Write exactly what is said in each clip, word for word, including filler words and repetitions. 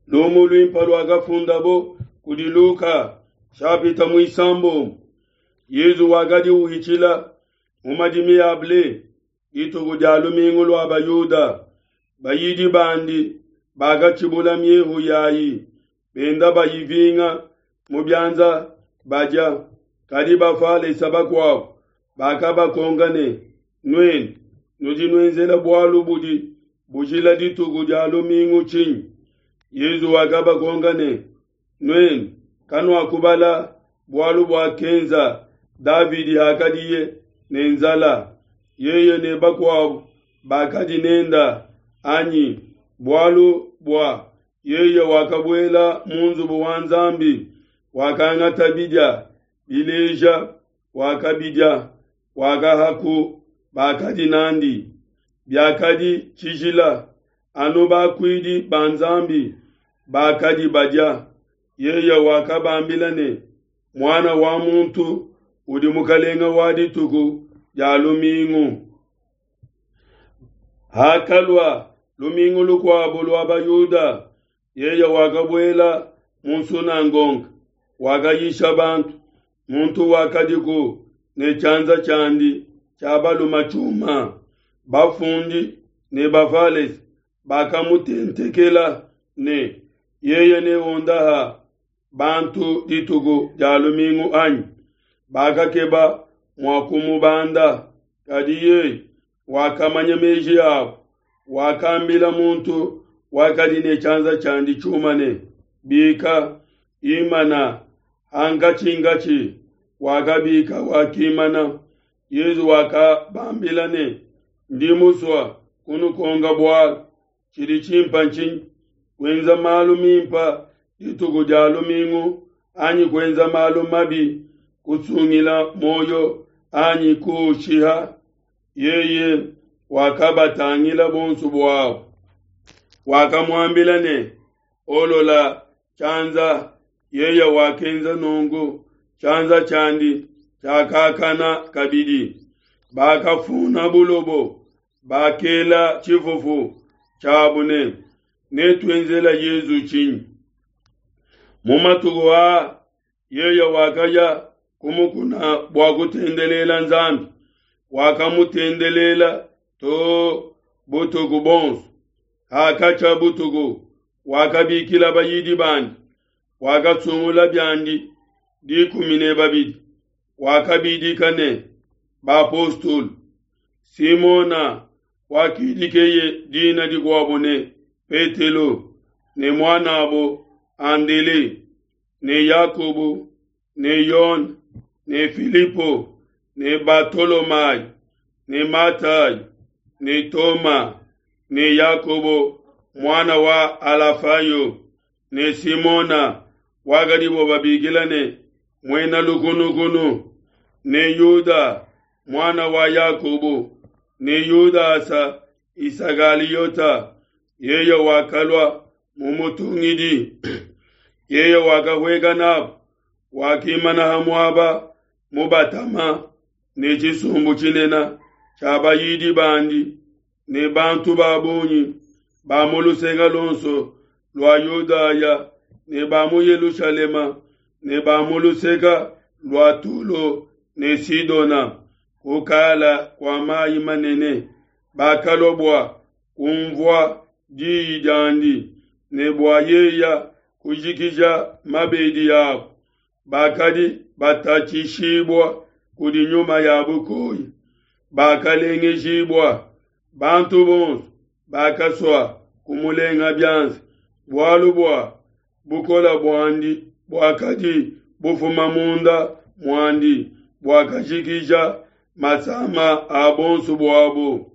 Lumulu impalo agafundabo kudiluka shapita muisambo Yezu wagadi uhichila umadimi able ito kujalu mingulu abayuda bayidi bandi baga chibula myehu yayi benda bayivinga mubyanza baja kadi bafale sabakwa bakaba kongane nwen nuji nwenzela bwalu budi bujila ditu kujalu mingu ching Yezu wakaba kongane nwen kanu akubala bwalu bwa kenza Davidi hakadiye nenzala yeye ne bakwa bakadi nenda anyi bwalu bwa yeye wakabwela munzu buwanzambi wakanga tabidya bileja wakabidya wakahaku bakadi nandi byakadi chijila anu bakwidi banzambi bakadi badya yeye wakabambilane mwana wa muntu udi mukalenga wadi tuku ya lumingu hakalwa lumingu lukwa bulu abayuda yeye wakabwela munsuna ngonga wakayisha bantu muntu wakadiku ne chanza chandi chabalu machuma bafundi ne bafales bakamutentekela ne yeye ne ondaha bantu ditugu ya lumingu anyi baka keba mwakumubanda kadiye wakamanya meji yao wakambila muntu wakadine chanza chandi chumane bika imana hangachi ngachi wakabika wakimana Yezu wakabambilane ndimuswa kunu konga bwa chiri chimpanchin kwenza malumimpa itugu jalumingu anyi kwenza malumabi kusungila moyo anyi kushiha yeye wakabatangila bonsu bwao wakamwambilane olola chanza yeye wakenza nongo chanza chandi chakakana kabidi bakafuna bulobo bakela chifufu chabune netwenzela Yezu chini mumatuwa yeye wakaya kumukuna bwakutendelela nzambi wakamutendelela to butugu bonsu hakacha butugu wakabikila bayidi bandi wakatsungula byandi dikumine babidi wakabidikane bapostol Simona wakidikeye dina digwabone Petelo ne mwanabo Andele ne Yakobo ne Yon ne Filipo ne Bartolomai ne Matai ne Toma ne Yakobo mwana wa Alafayo ne Simona wagadibo babigilane mwena lugunugunu ne Yuda mwana wa Yakobo ne Yuda asa Isagaliyota yeye wakalwa mumutungidi yeye wakahwega nabo wakimana hamwaba mubatama ne chisumbu chinena chabayidi bandi ne bantu babunyi bamulusenga lonso lwa Yudaya ne bamu Yerusalema ne bamuluseka lwa Tulo ne Sidona kukala kwa mayi manene bakalobwa kumvwa jijandi ne bwayeya kujikija mabedi yabo bakadi batachishibwa kudi nyuma ya bukoyi bakalengejibwa bantu bonsu bakaswa kumulenga byanzi bwalubwa bukola bwandi bwakadi bufuma munda mwandi bwakashikija masama abonsu bwabo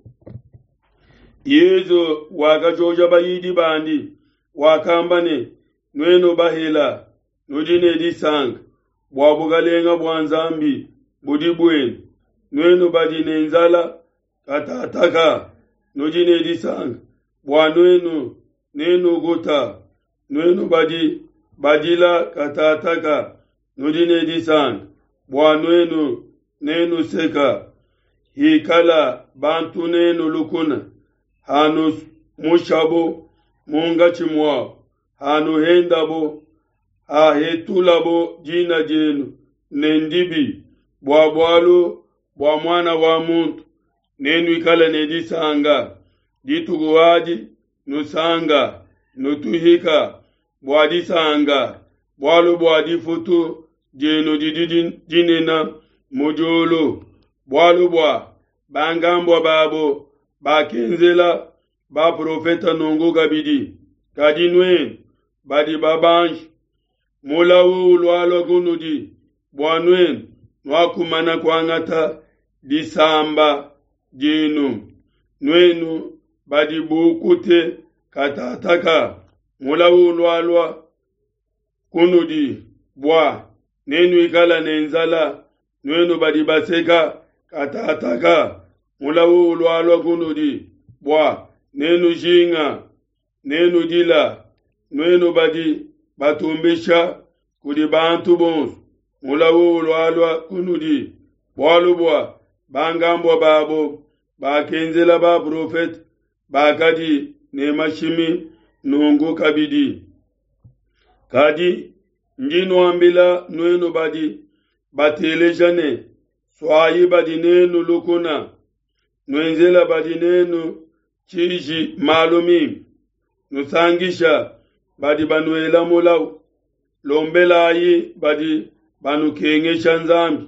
Yezu wakachoja bayidi bandi wakambane nweno bahela nujine disang bwabugalenga bwanzambi budibweni nweno badine nzala katataka nujine disang bwanwenu nenu gota nweno badi badila katataka nujine disang bwanwenu nenu seka hikala bantu nenu lukuna hanus mushabo munga chimwa hanu hendabo ahetulabo jina jenu nendibi bwa bwalo bwa mwana wa muntu nenu ikala nedisanga dituguwaji nusanga nutuhika bwa disanga bwalo bwa difutu jenu didinina mujulu bwalo bwa bangambwa babo bakenzela ba profeta nongo gabidi kadinwen badi babanj mulawu ulwalo gunudi bwanwen nwakumana kwangata disamba jinu nwenu badi bukute katataka mulawu ulwalwa kunudi bwa nenu ikala nenzala nwenu badi baseka katataka mulawu ulwalwa kunudi bwa nenu jinga nenu dila nwenu badi batumbisha kudi bantu bonsu mulawu ulwalwa kunudi bwalubwa bangambwa babo bakenzela ba profet bakadi nemashimi nungu kabidi kadi njino ambila nwenu badi batelejane swayi badi nenu lukuna nwenzela badi nenu chiji malumi nusangisha badi banuela mulawu lombelayi badi banukengesha nzambi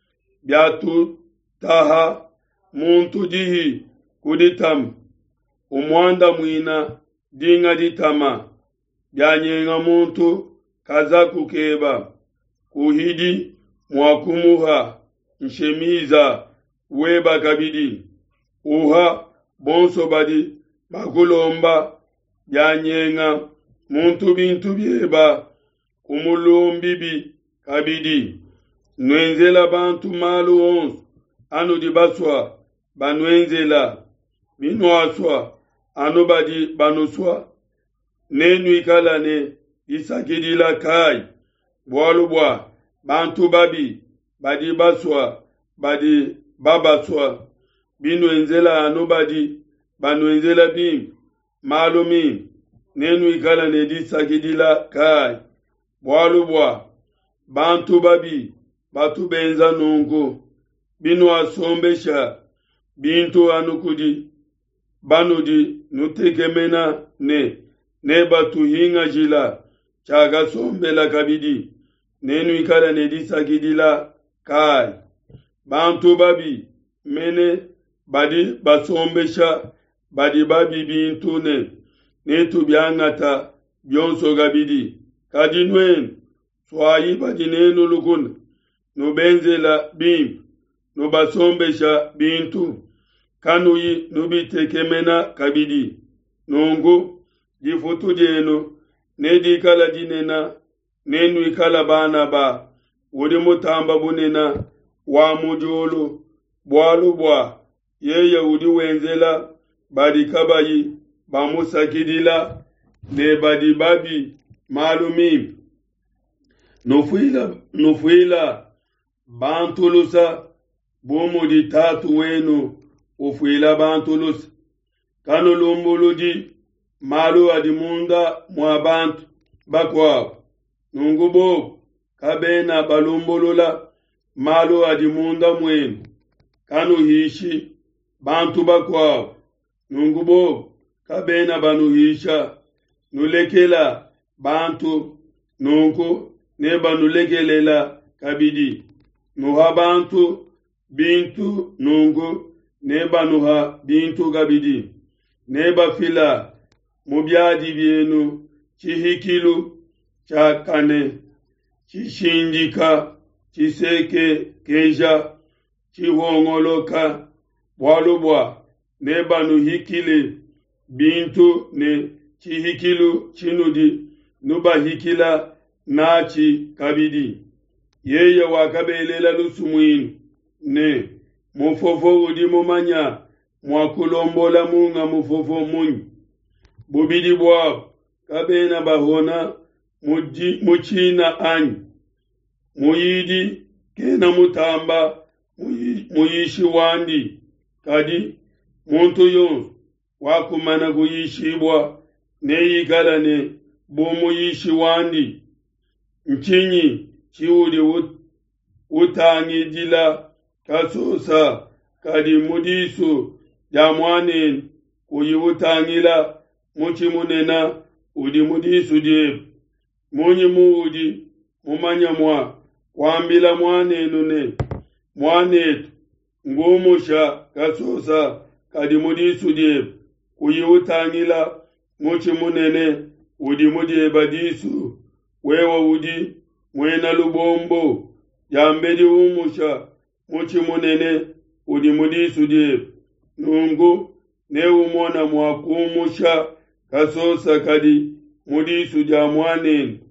byatu taha muntu dihi kuditam umwanda mwina dinga ditama byanyenga muntu kaza kukeba kuhidi mwakumuha nshemiza weba kabidi uha bonso badi bakulomba byanyenga muntu bintu byeba kumulumbibi kabidi nwenzela bantu malu onsu anu dibaswa banwenzela minwaswa anu badi banuswa nenu ikalane isakidila kai bwalubwa bantu babi badi baswa badi babaswa binwenzela anu badi banwenzela bim malumi nenu ikalane disakidila kai bwalubwa bantu babi batu benza nungu binu asombesha bintu anukudi banudi nutekemena ne ne batu hinga jila chaga sombela kabidi nenu ikala nedisa kidila kai bantu babi mene badi basombesha badi babi bintu ne netu byangata byonso gabidi kadinwen swayi badi nenu lukun nubenzela bim nubasombesha bintu kanuyi nubitekemena kabidi nungu jifutu jenu nedi ikala dinena nenu ikala bana ba wudi mutamba bunena wa mujulu bwalu bwa yeye wudi wenzela badi kabayi bamusakidila ne badi babi malumi nufuila nufuila bantulusa bumudi tatu wenu ufuila bantulusa kanu lumbuludi malu adimunda mwa bantu bakwa nungubo kabena balumbulula malu adimunda mwenu kanu hishi bantu bakwa nungubo kabena banuhisha nulekela bantu nungu neba nulekelela kabidi nuha bantu bintu nungu neba nuha bintu kabidi neba fila mubyadi byenu chihikilu chakane chishinjika chiseke keja chihongoloka bwalubwa neba nuhikile bintu ne chihikilu chinudi nuba hikila nachi kabidi yeye wakabelela lusumwinu ne mufofo udi mumanya mwakulombola munga mufofo munyi bubidi bwabo kabena bahona muji muchina anyi muyidi kena mutamba muyishi wandi kadi muntu yonsu wakumana kuyishibwa neyikalane bomu yishi wandi nchinyi chiudi ut, utangi dila kasosa kadi mudisu jamwanin kuyi utangila muchi munena udi mudisu die munyi muudi mumanya mwa kwambila mwanenu ne mwanetu ngumusha kasosa kadi mudisu die kuyi utangila muchi munene udi mudie badisu wewa udi mwena lubombo jambedi umusha muchi munene udi mudisu die nungu ne umona mwakumusha kasosa kadi mudisu jamwanen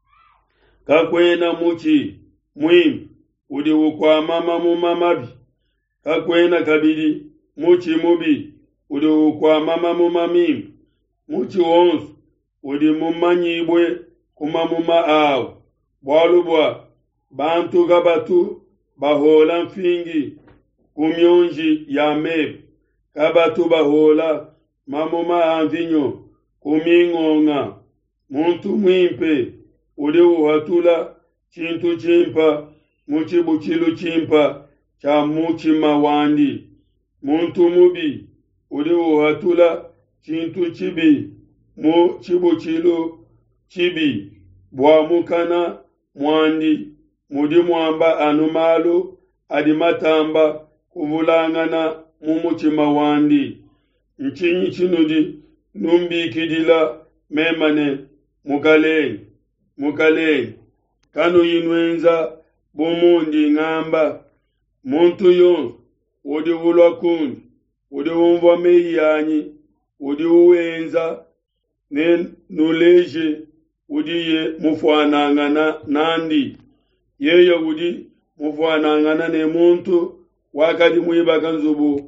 kakwena muchi mwim udi ukwa mama mumamabi kakwena kabidi muchi mubi udi ukwa mama mumamim muchi wonsu udi mumanyibwe kuma muma awo bwalubwa bantu gabatu bahola mfingi kumyonji ya mebu kabatu bahola mamuma anvinyo kumingonga muntu mwimpe udi uhatula chintu chimpa muchibuchilu chimpa cha muchi mawandi muntu mubi udi uhatula chintu chibi mu chibuchilu chibi bwa mukana mwandi mudi mwamba anumalu adimatamba kuvulangana mumuchima wandi nchinyi chinudi numbikidila memane mukaleni mukaleni kanu yinwenza bumundi ngamba muntu yo udi ulwa kundi udi umva meyanyi udi uwenza ne nuleje udi ye mufwanangana nandi yeye udi mufwanangana ne muntu wakadi mwiba kanzubu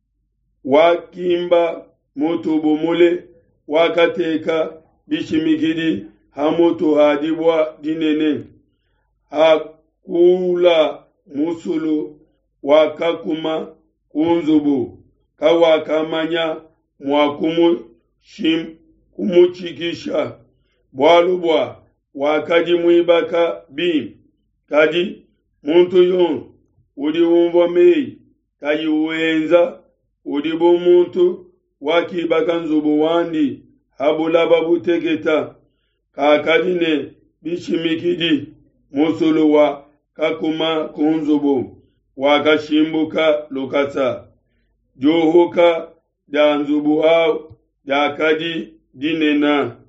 wakimba mutubu mule wakateka bishimikidi hamutu hadibwa dinene hakula musulu wakakuma kunzubu kawakamanya mwakumu shim kumuchikisha bwalubwa wakadi mwibaka bim kadi muntu yon udi umva mei kaji uwenza udi bumuntu wakibaka nzubu wandi habulaba butegeta kakadine bishimikidi musulu wa kakuma kunzubu wakashimbuka lukata johoka da nzubu au da kadi dinena